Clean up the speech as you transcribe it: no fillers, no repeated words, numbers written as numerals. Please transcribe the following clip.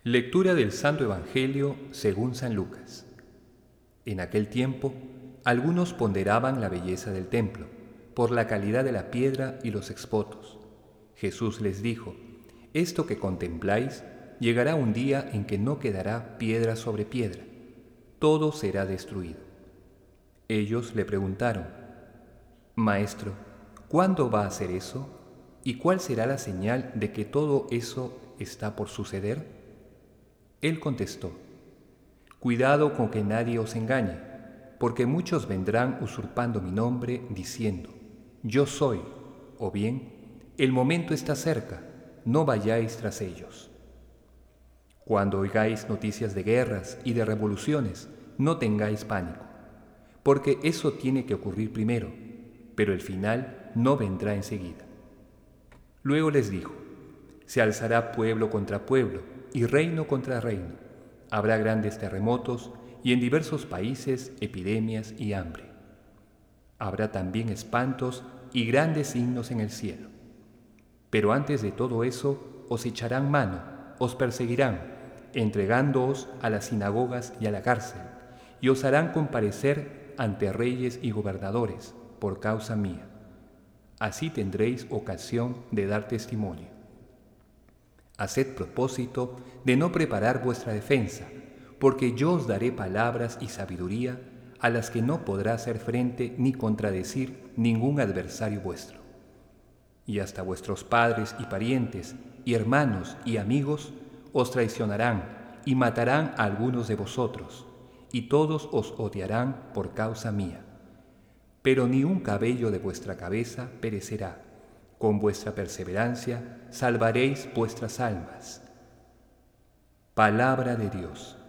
Lectura del Santo Evangelio según San Lucas. En aquel tiempo, algunos ponderaban la belleza del templo, por la calidad de la piedra y los exvotos. Jesús les dijo: Esto que contempláis, llegará un día en que no quedará piedra sobre piedra, todo será destruido. Ellos le preguntaron: Maestro, ¿cuándo va a ser eso? ¿Y cuál será la señal de que todo eso está por suceder? Él contestó: Cuidado con que nadie os engañe, porque muchos vendrán usurpando mi nombre, diciendo: Yo soy, o bien, el momento está cerca, no vayáis tras ellos. Cuando oigáis noticias de guerras y de revoluciones, no tengáis pánico, porque eso tiene que ocurrir primero, pero el final no vendrá enseguida. Luego les dijo: Se alzará pueblo contra pueblo y reino contra reino. Habrá grandes terremotos y en diversos países epidemias y hambre. Habrá también espantos y grandes signos en el cielo. Pero antes de todo eso os echarán mano, os perseguirán, entregándoos a las sinagogas y a la cárcel, y os harán comparecer ante reyes y gobernadores por causa mía. Así tendréis ocasión de dar testimonio. Haced propósito de no preparar vuestra defensa, porque yo os daré palabras y sabiduría a las que no podrá hacer frente ni contradecir ningún adversario vuestro. Y hasta vuestros padres y parientes, y hermanos y amigos, os traicionarán y matarán a algunos de vosotros, y todos os odiarán por causa mía. Pero ni un cabello de vuestra cabeza perecerá. Con vuestra perseverancia salvaréis vuestras almas. Palabra de Dios.